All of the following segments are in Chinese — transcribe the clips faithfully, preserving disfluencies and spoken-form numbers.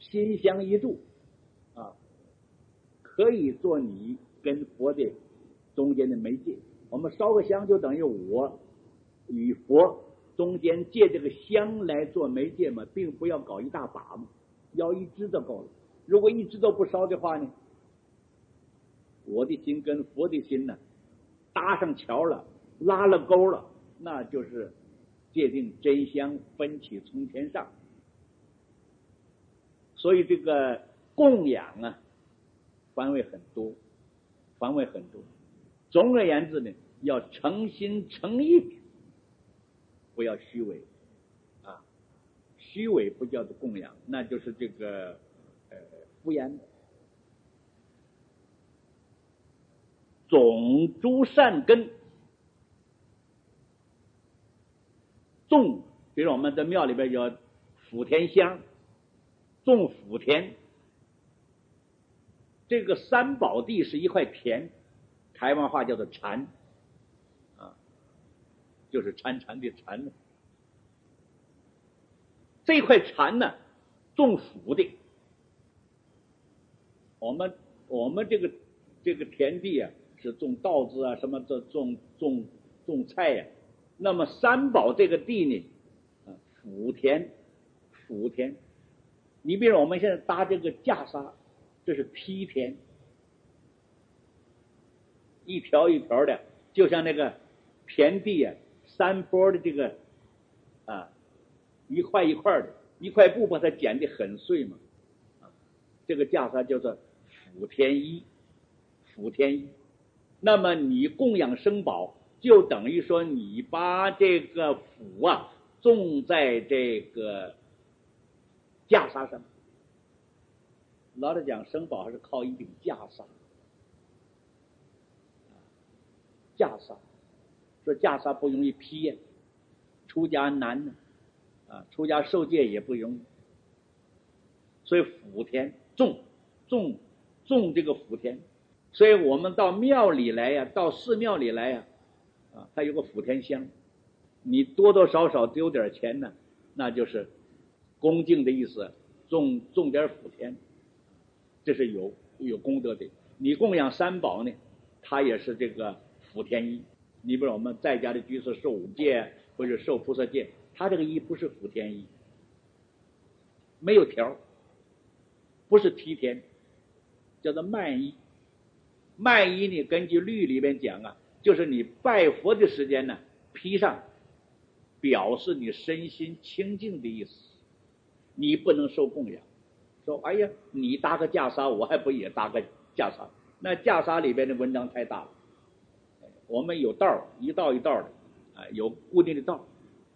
心香一炷啊，可以做你跟佛的中间的媒介。我们烧个香，就等于我与佛中间借这个香来做媒介嘛，并不要搞一大把嘛，要一支就够了。如果一支都不烧的话呢，我的心跟佛的心呢搭上桥了，拉了钩了，那就是界定真香分起从天上。所以这个供养啊，范围很多，范围很多。总而言之呢，要诚心诚意，不要虚伪啊！虚伪不叫做供养，那就是这个呃敷衍的。种诸善根，种，比如我们在庙里边叫福田香，种福田。这个三宝地是一块田，台湾话叫做禅啊，就是潺潺的潺。这块禅呢，种福的。我们我们这个这个田地啊，是种稻子啊，什么这种种种菜呀、啊。那么三宝这个地呢，啊，福田，福田。你比如我们现在搭这个架沙，这是梯田，一条一条的，就像那个田地啊，山坡的这个啊，一块一块的，一块布把它剪得很碎嘛，啊，这个架沙叫做福田衣，福田衣。那么你供养生宝，就等于说你把这个福啊种在这个袈裟上。老实讲，生宝还是靠一顶袈裟。袈裟，说袈裟不容易披呀，出家难呢，啊，出家受戒也不容易。所以福田种种种这个福田，所以我们到庙里来呀，到寺庙里来呀，啊，它有个福田香，你多多少少丢点钱呢，那就是恭敬的意思，种种点福田，这是有有功德的。你供养三宝呢，它也是这个福田衣。你比如我们在家的居士受五戒或者受菩萨戒，他这个衣不是福田衣，没有条，不是梯田，叫做慢衣。慢衣呢，根据律里边讲啊，就是你拜佛的时间呢，披上，表示你身心清净的意思。你不能受供养，说哎呀，你搭个袈裟，我还不也搭个袈裟？那袈裟里边的文章太大了。我们有道，一道一道的啊，有固定的道。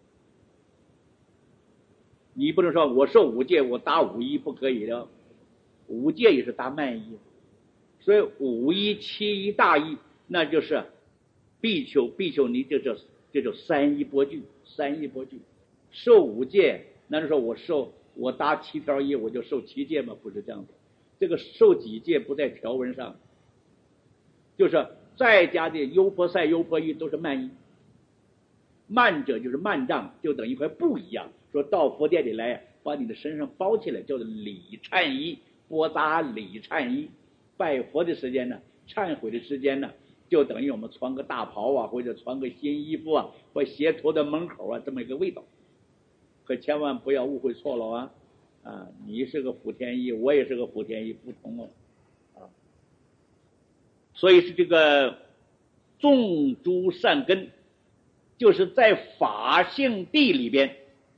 你不能说我受五戒，我搭五衣不可以的，五戒也是搭慢衣。所以五衣、七衣、大衣，那就是比丘、比丘尼，这叫这叫三衣钵具，三衣钵具。受五戒，那就说我受我搭七条衣，我就受七戒吗？不是这样的。这个受几戒不在条文上，就是在家的优婆塞、优婆夷都是慢衣。慢者就是慢杖，就等于一块布一样。说到佛殿里来，把你的身上包起来，叫做礼忏衣，钵扎礼忏衣。拜佛的时间呢，忏悔的时间呢，就等于我们穿个大袍啊，或者穿个新衣服啊，或鞋拖在门口啊，这么一个味道。可千万不要误会错了啊！啊，你是个福田衣，我也是个福田衣，不同哦。啊，所以是这个种诸善根，就是在法性地里边，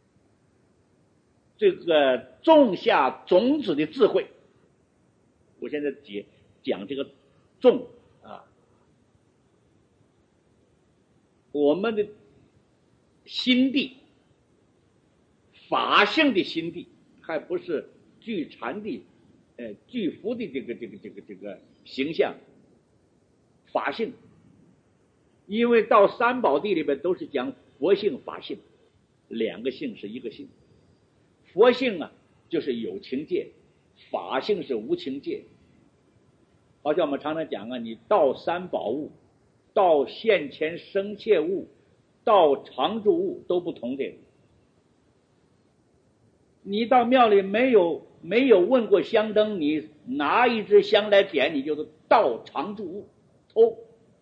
这个种下种子的智慧。我现在解讲这个种啊，我们的心地，法性的心地，还不是具禅的、呃具福的这个这个这个这个形象，法性。因为到三宝地里边都是讲佛性、法性，两个性是一个性。佛性啊，就是有情界，法性是无情界。好像我们常常讲啊，你到三宝物，到现前生切物，到常住物都不同的。 你到庙里没有没有问过香灯，你拿一支香来点，你就是盗常住物，偷，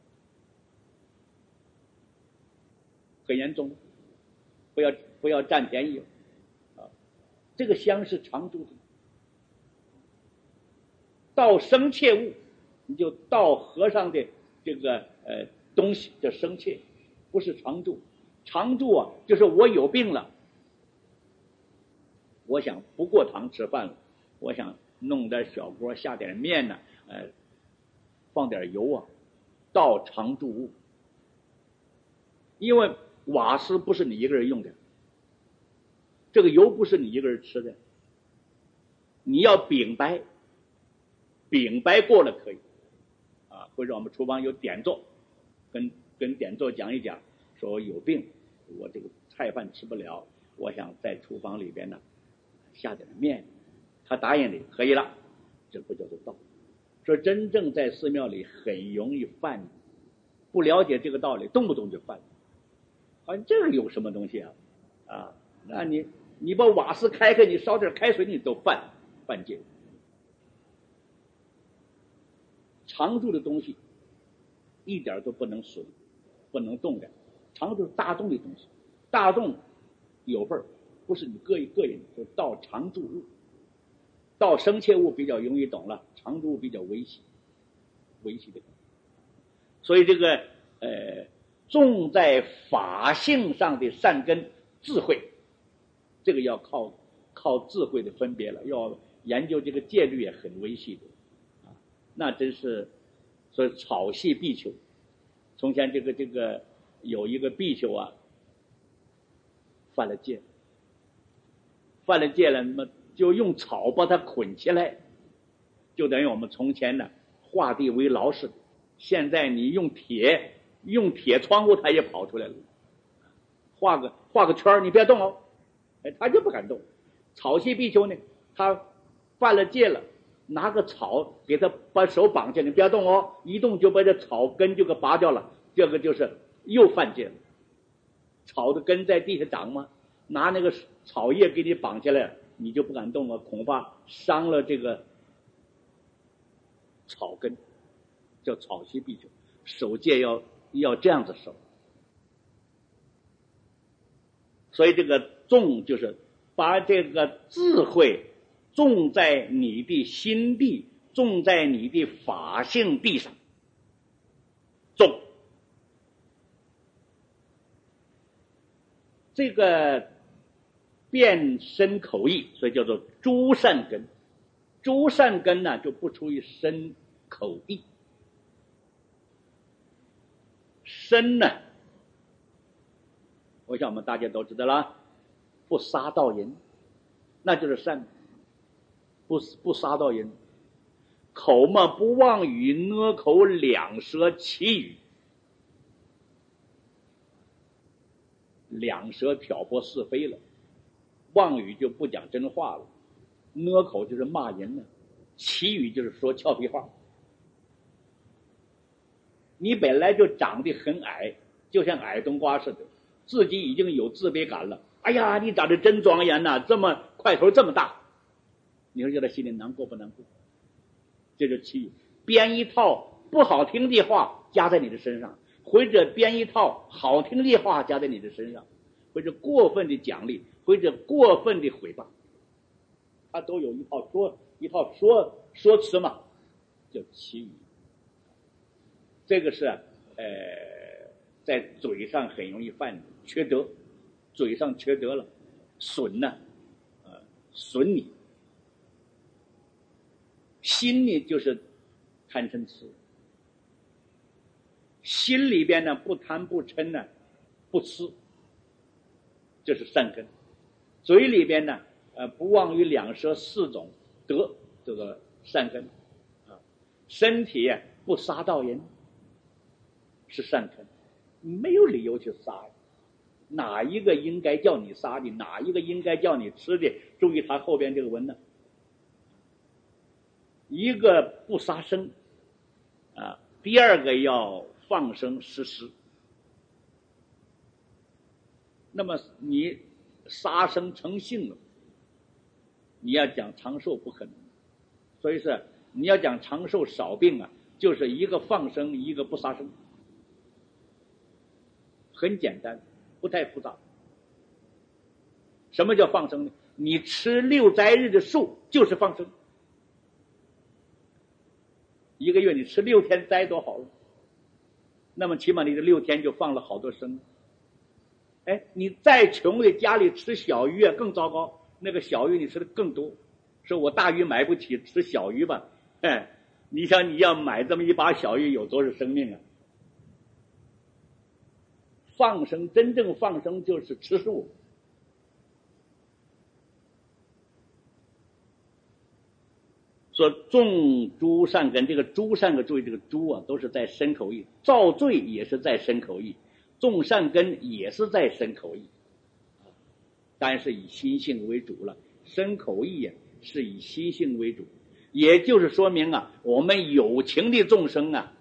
很严重，不要不要占便宜啊！这个香是常住的，盗生切物，你就盗和尚的这个呃东西叫生切，不是常住。常住啊，就是我有病了，我想不过堂吃饭了，我想弄点小锅，下点面呢、啊，呃，放点油啊，盗常住物。因为瓦斯不是你一个人用的，这个油不是你一个人吃的，你要禀白，禀白过了可以啊，或者我们厨房有点座，跟跟点座讲一讲，说我有病，我这个菜饭吃不了，我想在厨房里边呢下点面，他答应你可以了，这不叫做盗。说真正在寺庙里很容易犯，不了解这个道理，动不动就犯。好像这个有什么东西啊？啊，那你你把瓦斯开开，你烧点开水，你都犯犯戒。常住的东西一点都不能损，不能动的。常住是大动的东西，大动有份儿，不是你个个人，就盗常住物。盗生切物比较容易懂了，常住物比较危险，危险的。所以这个呃。种在法性上的善根智慧，这个要靠靠智慧的分别了，要研究这个戒律也很微细的啊，那真是所以草系必求。从前这个这个有一个必求啊，犯了戒，犯了戒了，那么就用草把它捆起来，就等于我们从前呢画地为牢似的。现在你用铁。用铁窗户，他也跑出来了。画个画个圈，你别动哦，哎，他就不敢动。草系必求呢，他犯了戒了，拿个草给他把手绑起来，你不要动哦，一动就把这草根就给拔掉了，这个就是又犯戒了。草的根在地下长吗？拿那个草叶给你绑起来，你就不敢动了，恐怕伤了这个草根，叫草系必求。守戒要。要这样子守，所以这个种就是把这个智慧种在你的心地，种在你的法性地上，种这个辨身口意，所以叫做诸善根。诸善根呢，就不出于身口意。身呢，我想我们大家都知道了，不杀盗淫，那就是善。不不杀盗淫，口嘛不妄语，呢口两舌绮语，两舌挑拨是非了，妄语就不讲真话了，呢口就是骂人了，绮语就是说俏皮话。你本来就长得很矮，就像矮冬瓜似的，自己已经有自卑感了。哎呀，你长得真庄严呐、啊，这么块头这么大，你说叫他心里难过不难过？这就绮语，编一套不好听的话加在你的身上，或者编一套好听的话加在你的身上，或者过分的奖励，或者过分的毁谤，他都有一套说一套说说辞嘛，叫绮语。这个是呃，在嘴上很容易犯缺德，嘴上缺德了，损呢，呃，损你。心呢就是贪嗔痴，心里边呢不贪不嗔呢，不痴，这是善根。嘴里边呢，呃，不妄于两舌四种德，这个善根啊。身体不杀盗淫。是善根，没有理由去杀，哪一个应该叫你杀的，哪一个应该叫你吃的？注意他后边这个文呢，一个不杀生啊，第二个要放生施施。那么你杀生成性了， 你要讲长寿不可能。所以是你要讲长寿少病啊，就是一个放生，一个不杀生，很简单，不太复杂。什么叫放生呢？你吃六斋日的素就是放生。一个月你吃六天斋多好了，那么起码你这六天就放了好多生。哎，你再穷的家里吃小鱼啊更糟糕，那个小鱼你吃的更多。说我大鱼买不起，吃小鱼吧。哎，你想你要买这么一把小鱼，有多少生命啊？放生，真正放生就是吃素。说种诸善根，这个诸善根，注意这个诸啊，都是在身口意，造罪也是在身口意，种善根也是在身口意，但是以心性为主了。身口意啊是以心性为主，也就是说明啊，我们有情的众生啊，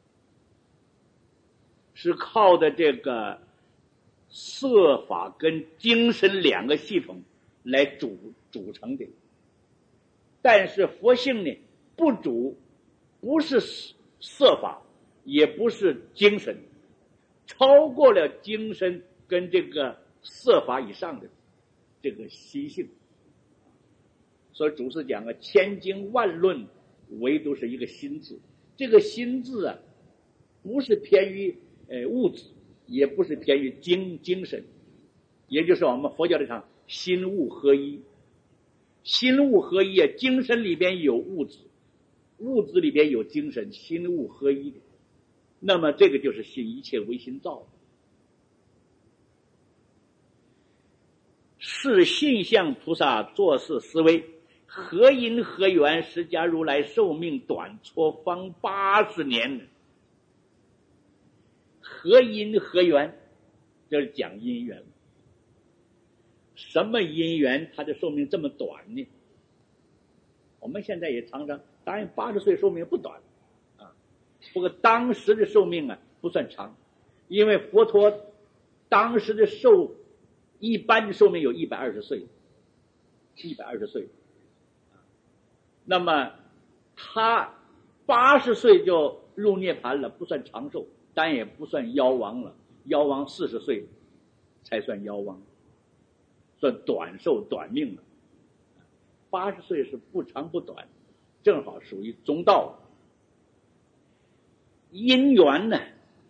是靠的这个色法跟精神两个系统来组组成的。但是佛性呢，不主，不是色法，也不是精神，超过了精神跟这个色法以上的这个心性。所以祖师讲啊，千经万论，唯独是一个心字。这个心字啊，不是偏于呃物质，也不是偏于精精神，也就是我们佛教里讲心物合一。心物合一啊，精神里边有物质，物质里边有精神，心物合一的。那么这个就是心，一切唯心造的。是信相菩萨做事思维，何因何缘，释迦如来寿命短蹉方八十年呢？何因何缘，这是讲因缘。什么因缘他的寿命这么短呢？我们现在也常常，当然八十岁寿命不短啊，不过当时的寿命啊不算长，因为佛陀当时的寿一般的寿命有一百二十岁，一百二十岁，那么他八十岁就入涅盘了，不算长寿，但也不算夭亡了，夭亡四十岁才算夭亡。算短寿短命了，八十岁是不长不短，正好属于中道。因缘呢，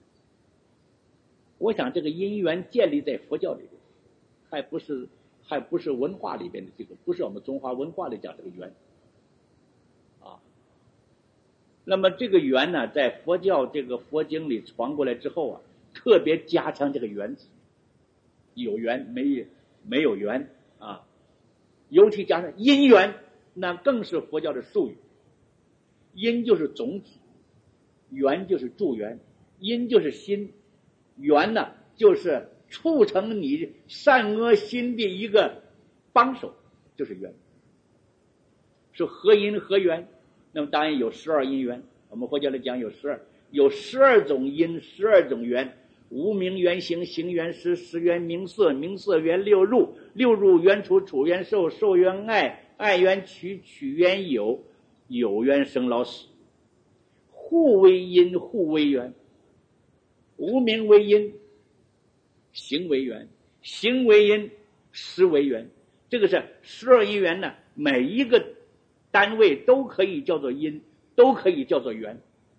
我想这个因缘建立在佛教里边，还不是还不是文化里边的这个，不是我们中华文化里讲这个缘啊。那么这个缘呢，在佛教这个佛经里传过来之后啊，特别加强这个缘字，有缘没有没有缘啊，尤其加上因缘，那更是佛教的术语。因就是种子，缘就是助缘，因就是心，缘呢就是促成你善恶心的一个帮手，就是缘。是合因合缘，那么当然有十二因缘，我们佛教里讲有十二，有十二种因，十二种缘。无名缘行，行缘识，识缘名色，名色缘六入，六入缘处，处缘受，受缘爱，爱缘取，取缘有，有缘生老死。互为因，互为缘。无名为因，行为缘，行为因，识为缘。这个是十二因缘呢，每一个单位都可以叫做因，都可以叫做缘，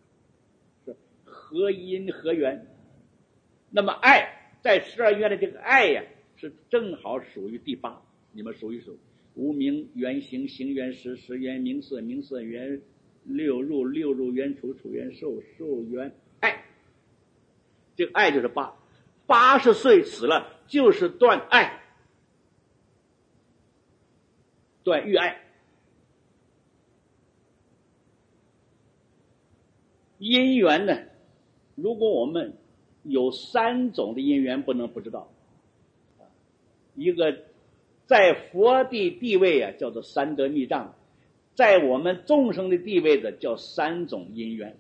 合因合缘。那么爱在十二缘的这个爱呀，是正好属于第八，你们数一数：无名缘行，行缘识，识缘名色，名色缘六入，六入缘处，处缘受，受缘爱。这个爱就是八，八十岁死了就是断爱，断欲爱。因缘呢，如果我们有三种的因缘不能不知道，一个在佛的地位啊叫做三德密藏，在我们众生的地位的叫三种因缘。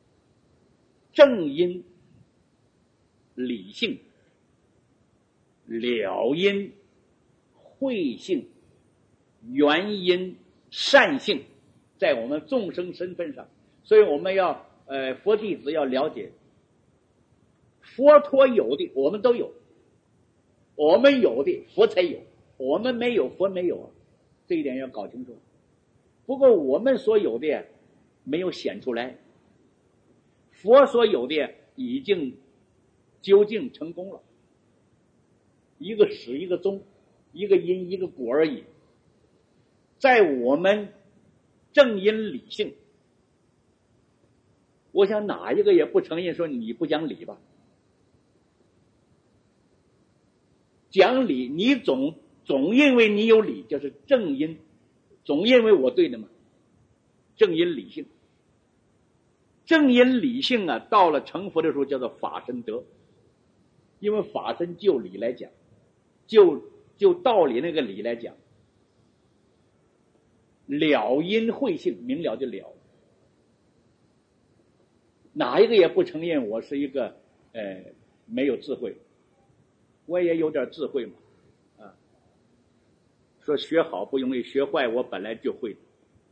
正因、理性、 了因、慧性、原因、善性，在我们众生身份上，所以我们要呃佛弟子要了解，佛陀有的我们都有，我们有的佛才有，我们没有佛没有啊，这一点要搞清楚。不过我们所有的没有显出来，佛所有的已经究竟成功了，一个始一个终，一个因一个果而已。在我们正因理性，我想哪一个也不承认说你不讲理吧？讲理，你总总认为你有理，就是正因，总认为我对的嘛。正因理性，正因理性啊，到了成佛的时候叫做法身德，因为法身就理来讲，就就道理那个理来讲，了因慧性，明了就了。哪一个也不承认我是一个呃没有智慧，我也有点智慧嘛，啊，说学好不容易，学坏我本来就会。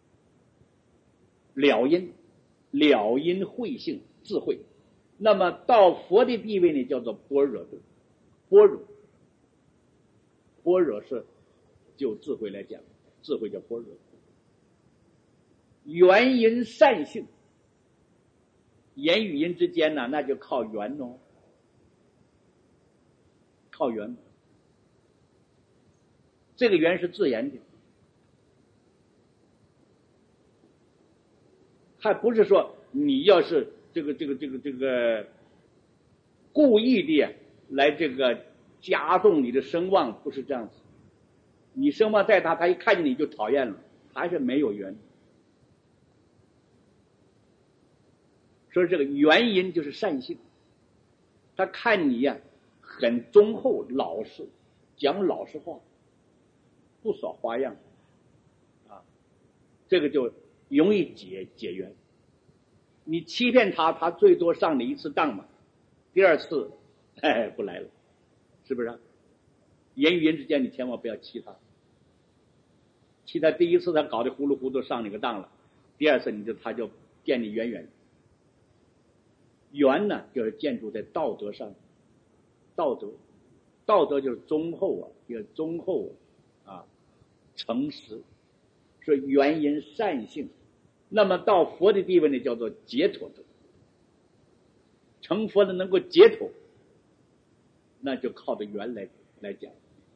了因，了因慧性智慧，那么到佛的地位呢，叫做般若度，般若，般若是就智慧来讲，智慧叫般若。缘因善性，言语音之间呢，那就靠缘哦，靠缘。这个缘是自然的，还不是说你要是这个这个这个这个故意的来这个加重你的声望，不是这样子。你声望再大，他一看见你就讨厌了，还是没有缘。所以这个原因就是善性，他看你呀、啊、很忠厚老实，讲老实话，不耍花样啊，这个就容易解解缘。你欺骗他，他最多上你一次当嘛，第二次哎不来了，是不是、啊？言与言之间你千万不要欺他，欺他第一次他搞得糊里糊涂上你个当了，第二次你就他就见你远远。缘呢就是建筑在道德上，道德道德就是忠厚啊，一个忠厚啊，诚实，是原因善性。那么到佛的地位呢，叫做解脱德。成佛的能够解脱，那就靠着缘来来讲。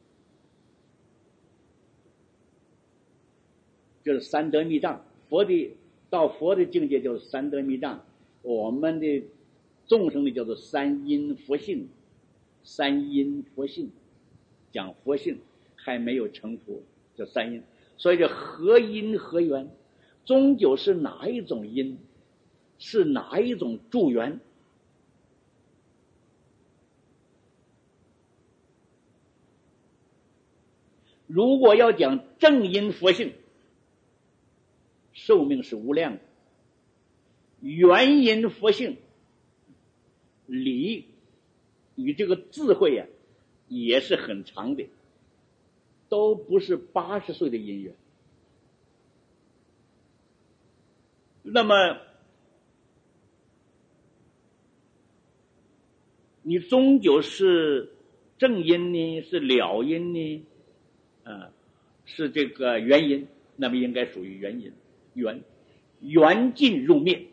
就是三德密藏，佛的到佛的境界就是三德密藏，我们的众生的叫做三因佛性，三因佛性，讲佛性还没有成佛，叫三因。所以叫合因合缘，终究是哪一种因，是哪一种助缘。如果要讲正因佛性，寿命是无量的；原因佛性，理与这个智慧呀、啊，也是很长的，都不是八十岁的因缘。那么你终究是正因呢，是了因呢，啊，是这个原因，那么应该属于原因，缘缘尽入灭。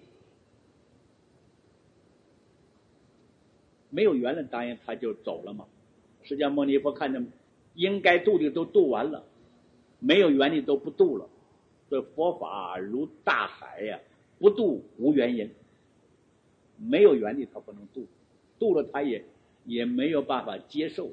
没有缘了，当然他就走了嘛。释迦牟尼佛看着应该度的都度完了，没有缘的都不度了。所以佛法如大海呀、啊，不度无原因。没有缘的他不能度，度了他也也没有办法接受。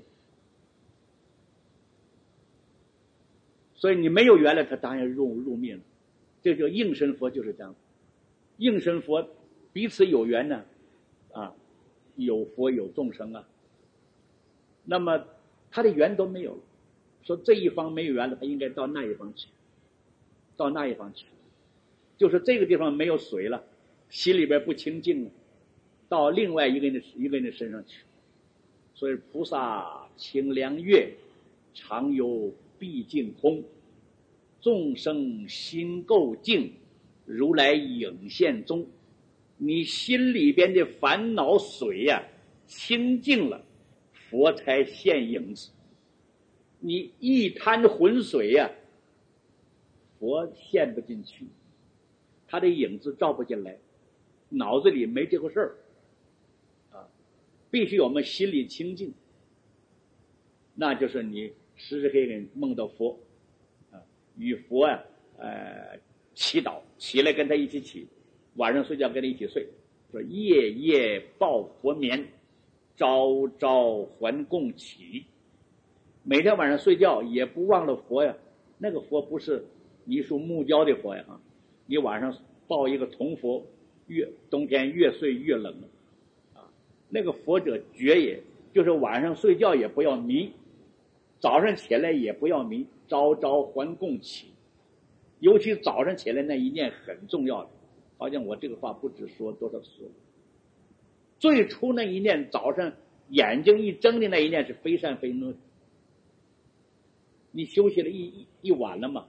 所以你没有缘了，他当然入入灭了。这叫应身佛，就是这样。应身佛彼此有缘呢，啊。有佛有众生啊，那么他的缘都没有了，说这一方没有缘了，他应该到那一方去，到那一方去，就是这个地方没有水了，心里边不清净了，到另外一个人的一个人的身上去， 所以菩萨清凉月，常有毕竟空。众生心垢净，如来影现中。你心里边的烦恼水呀、啊，清净了，佛才现影子。你一滩浑水呀、啊，佛现不进去，他的影子照不进来，脑子里没这个事儿啊，必须我们心里清净，那就是你时时刻刻梦到佛啊，与佛啊呃祈祷，起来跟他一起起，晚上睡觉跟他一起睡，说夜夜抱佛眠，朝朝还共起。每天晚上睡觉也不忘了佛呀，那个佛不是一束木胶的佛呀啊！你晚上抱一个铜佛，越冬天越睡越冷啊！那个佛者绝也，就是晚上睡觉也不要迷，早上起来也不要迷，朝朝还共起。尤其早上起来那一念很重要的，好像我这个话不止说多少次。最初那一念，早上眼睛一睁的那一念是非善非恶。你休息了一一一晚了嘛，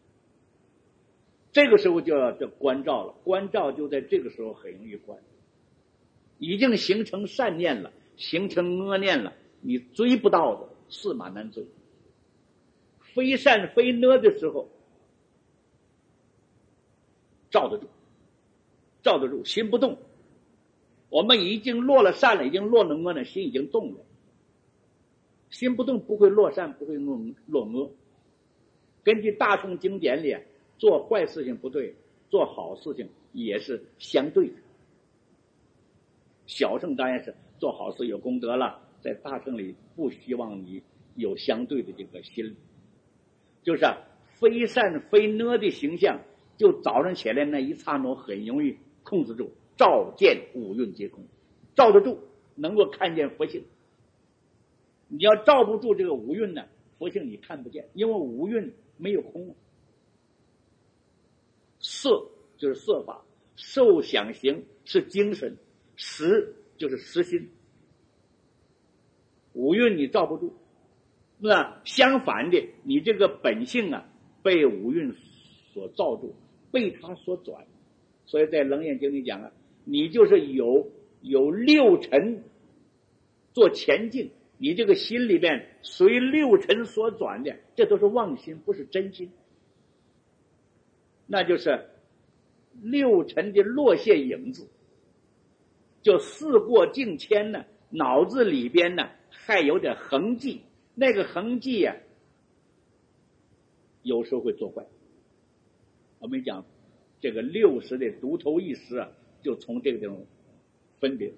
这个时候就要这关照了，关照就在这个时候很容易关，已经形成善念了，形成恶念了，你追不到的，驷马难追。非善非恶的时候，罩得住，罩得住，心不动。我们已经落了善了，已经落了恶了，心已经动了。心不动不会落善，不会落恶。根据大乘经典里，做坏事情不对，做好事情也是相对的。小乘当然是做好事有功德了，在大乘里不希望你有相对的这个心理，就是啊，非善非恶的形象，就早上起来那一刹那很容易控制住，照见五蕴皆空，照得住，能够看见佛性。你要照不住这个五蕴呢，佛性你看不见，因为五蕴没有空。色就是色法，受想行是精神，识就是识心。五蕴你照不住，那相反的，你这个本性啊，被五蕴所罩住，被它所转。所以在《楞严经》里讲啊，你就是有有六尘做前进。你这个心里边随六尘所转的，这都是妄心，不是真心。那就是六尘的落谢影子，就事过境迁呢，脑子里边呢还有点痕迹，那个痕迹呀、啊，有时候会作怪。我们讲这个六识的独头意识啊，就从这个地方分别。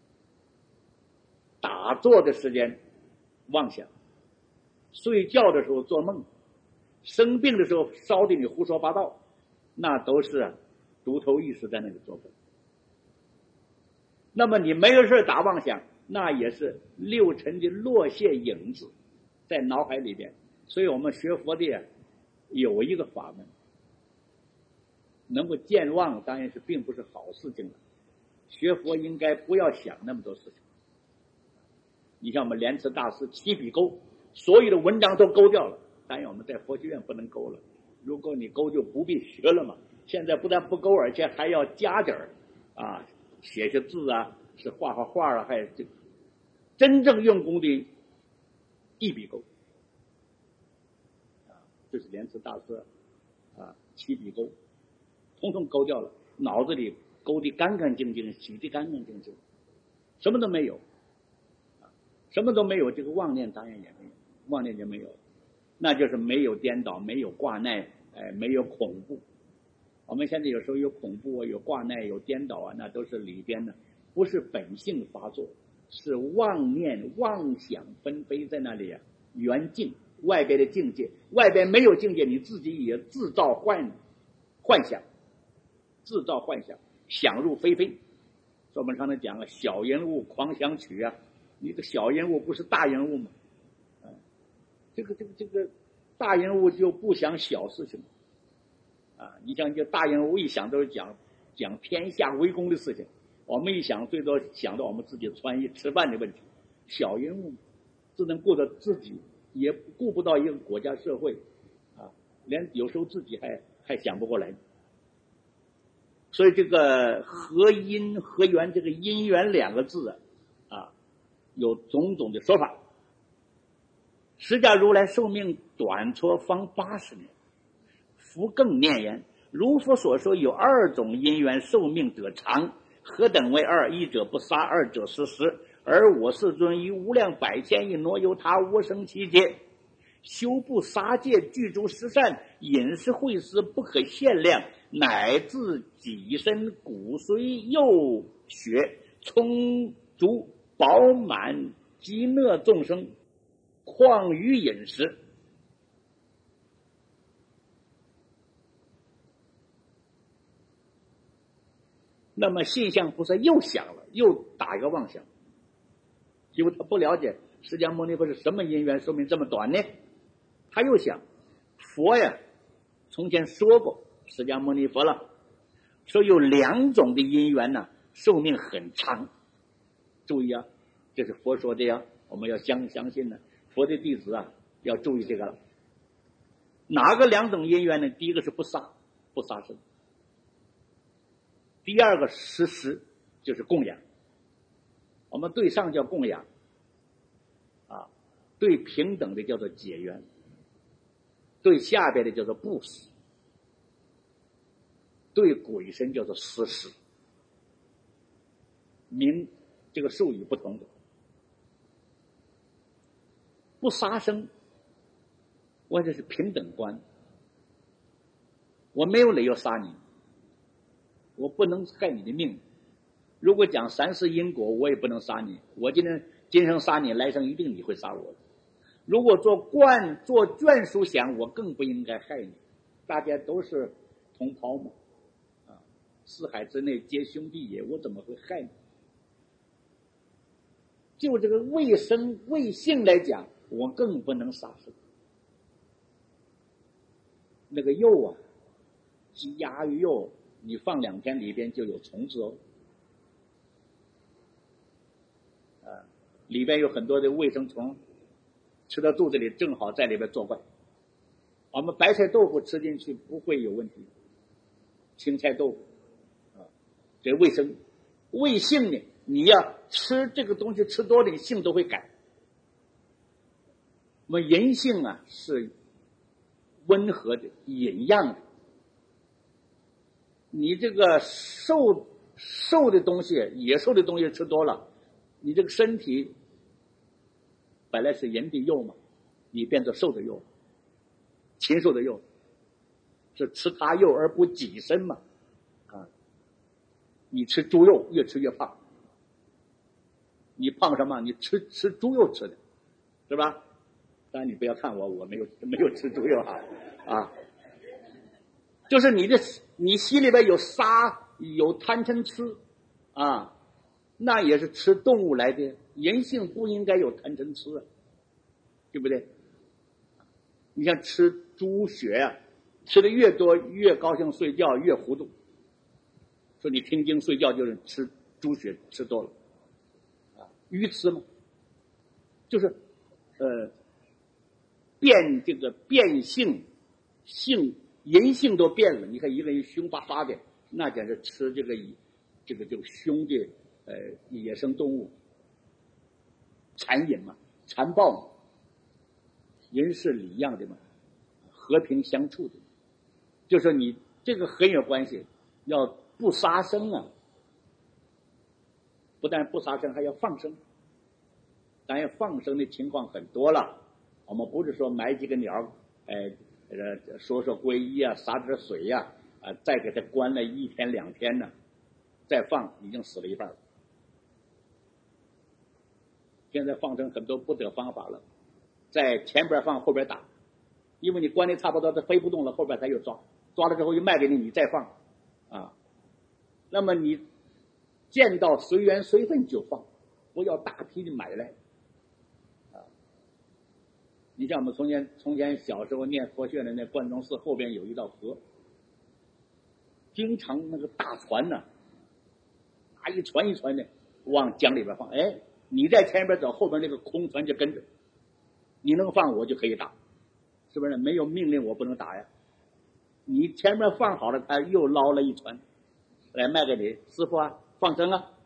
打坐的时间妄想，睡觉的时候做梦，生病的时候烧的你胡说八道，那都是独头意识在那里作怪。那么你没有事打妄想，那也是六尘的落谢影子在脑海里边。所以我们学佛的有一个法门，能够健忘当然是并不是好事情了。学佛应该不要想那么多事情。你像我们莲池大师七笔勾，所有的文章都勾掉了，当然我们在佛学院不能勾了，如果你勾就不必学了嘛。现在不但不勾，而且还要加点儿啊，写些字啊，是画画画啊，还有这真正用功的一笔勾啊，这是莲池大师啊七笔勾，统统勾掉了，脑子里勾得干干净净，洗得干干净净，什么都没有。什么都没有，这个妄念当然也没有，妄念就没有，那就是没有颠倒，没有挂耐，哎，没有恐怖。我们现在有时候有恐怖啊，有挂耐，有颠倒啊，那都是里边的，不是本性发作，是妄念妄想纷飞在那里啊，缘境外边的境界，外边没有境界，你自己也制造幻幻想，制造幻想，想入非非。所以我们常常讲啊，小人物狂想曲啊。你个小人物不是大人物吗？啊，这个这个这个大人物就不想小事情啊！你像这大人物一想都是讲讲天下为公的事情，我们一想最多想到我们自己穿衣吃饭的问题小人物只能顾着自己，也顾不到一个国家社会啊，连有时候自己还还想不过来。所以这个合因合缘，这个因缘两个字啊，啊有种种的说法。释迦如来寿命短绰方八十年，佛更念言：如佛所说，有二种因缘寿命得长，何等为二？一者不杀，二者失时。而我世尊于无量百千亿挪由他无生期间，修不杀戒，具足十善，饮食会食不可限量，乃至己身骨髓肉血充足饱满，极乐众生况于饮食。那么信相菩萨又想了，又打一个妄想，因为他不了解释迦牟尼佛是什么因缘寿命这么短呢？他又想，佛呀从前说过，释迦牟尼佛了，说有两种的因缘呢，寿命很长。注意啊，这是佛说的呀，我们要相相信呢，佛的弟子啊要注意这个了。哪个两种因缘呢？第一个是不杀，不杀生；第二个施食，就是供养。我们对上叫供养啊，对平等的叫做解缘，对下边的叫做布施，对鬼神叫做施食。名这个术语不同的。不杀生，我这是平等观，我没有理由杀你，我不能害你的命。如果讲三世因果，我也不能杀你，我今天今生杀你，来生一定你会杀我。如果做惯做眷属想，我更不应该害你，大家都是同胞嘛，啊，四海之内皆兄弟也，我怎么会害你？就这个为生为性来讲，我更不能杀生。那个肉啊，鸡鸭鱼肉，你放两天里边就有虫子哦，啊，里边有很多的卫生虫，吃到肚子里正好在里边作怪。我们白菜豆腐吃进去不会有问题，青菜豆腐啊，这卫生。为性呢，你要吃这个东西吃多了，你性都会改。我们人性啊是温和的、隐样的。你这个瘦瘦的东西、野兽的东西吃多了，你这个身体本来是人的肉嘛，你变成瘦的肉，禽兽的肉，是吃它肉而不己身嘛。啊，你吃猪肉越吃越胖，你胖什么？你吃吃猪肉吃的，是吧？当然你不要看我，我没有没有吃猪肉啊啊，就是你的你心里边有杀有贪嗔痴啊，那也是吃动物来的，人性不应该有贪嗔痴啊，对不对？你像吃猪血啊，吃的越多越高兴，睡觉越糊涂。说你听经睡觉就是吃猪血吃多了啊，愚痴嘛，就是呃变这个变性性人性都变了。你看一个人凶巴巴的，那简直吃这个这个这个凶的呃野生动物，残忍嘛，残暴嘛。人是礼样的嘛，和平相处的，就说你这个很有关系，要不杀生啊，不但不杀生，还要放生。当然放生的情况很多了，我们不是说买几个鸟，哎，呃，说说皈依啊，洒点水呀、啊，啊，再给它关了一天两天呢，再放已经死了一半了。现在放生很多不得方法了，在前边放后边打，因为你关的差不多它飞不动了，后边它又抓，抓了之后又卖给你，你再放啊。那么你见到随缘随分就放，不要大批的买来啊。你像我们从前从前小时候念佛学的那观中寺后边有一道河，经常那个大船呢、啊，拿一船一船的往江里边放，哎， 你在前边走，后边那个空船就跟着，你能放我就可以打，是不是？没有命令我不能打呀。你前面放好了，他又捞了一船来卖给你，师傅啊，放生啊，